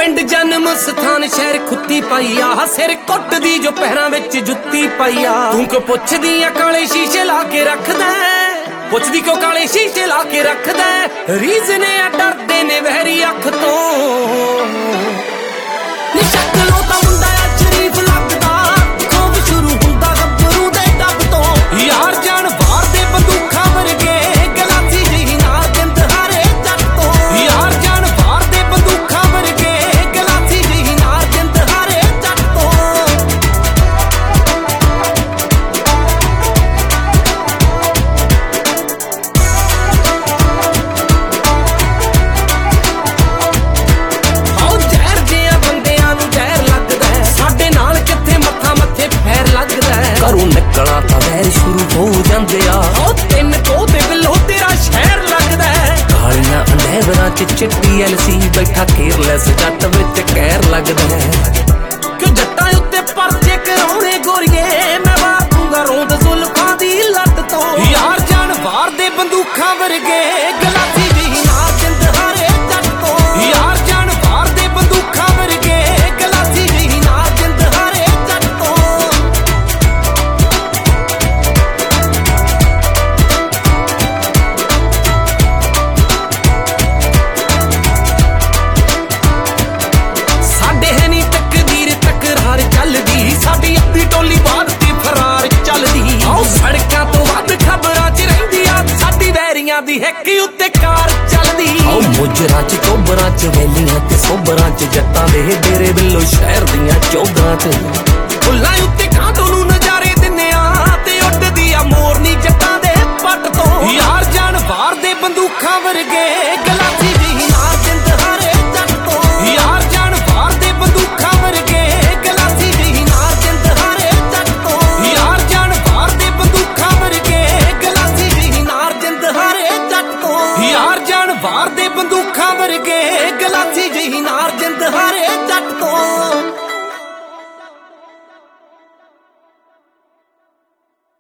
पिंड जन्म स्थान शहर खुत्ती पाई आ सिर कुटदी जो पैरां विच जुत्ती पाई आ तूं क्यों पुछदी आ काले शीशे ला के रखदा पुछदी क्यों काले शीशे ला के रखदा रीज़न आ डरदे ने वहरी अख तो नी शक्लों दा मुंडा शरीफ लगदा खौफ शुरू हुंदा गब्बरू दे डब तो यार जान वार दे बंदूखां वर्गे गलासी जी ना जिंद हारे जट तो यार जान वार दे बंदूखां वर्गे गलासी जी ना जिंद हारे जट तो आओ जहर जिया बंदियां नूं जहर लगदा साडे नाल किथे मत्था मत्थे फैर लगदा घरों निकलना तां वैर शुरू हो जांदे आ ओ तिन कोते बिलो तेरा शहर लगदा कालियां अंधेवरां च चिट्टी एलसी बैठा केयरलैस जट विच कहर लगदा क्यों जट्टां उत्ते परचे कराउणे गोरीए मैं वापूंगा रोंद जुल्फां दी लट तो यार जान वार दे बंदूखां वर्गे गलासी जी ना जिंद हारे जट तो यार जान वार दे बंदूखां वर्गे गलासी जी ना जिंद हारे जट तो साडे है नी तकदीर तकरार चलदी साडी अद्धी टोली बाद ते फरार चलदी आओ सड़कां तो वध खबरां च रहिंदी आ साडी वैरियां दी हिक उत्ते कार चलदी आओ मुजरां च चोबरां च वैलियां ते सोबरां च जट्टां दे डेरे बिल्लो शहर दियां चौधां च फुल्लां उत्ते कांटों नूं नज़ारे दिन्ने आ ते उड्डदी आ मोरनी जट्टां दे पट तो यार जान वार दे बंदूखां वर्गे गलासी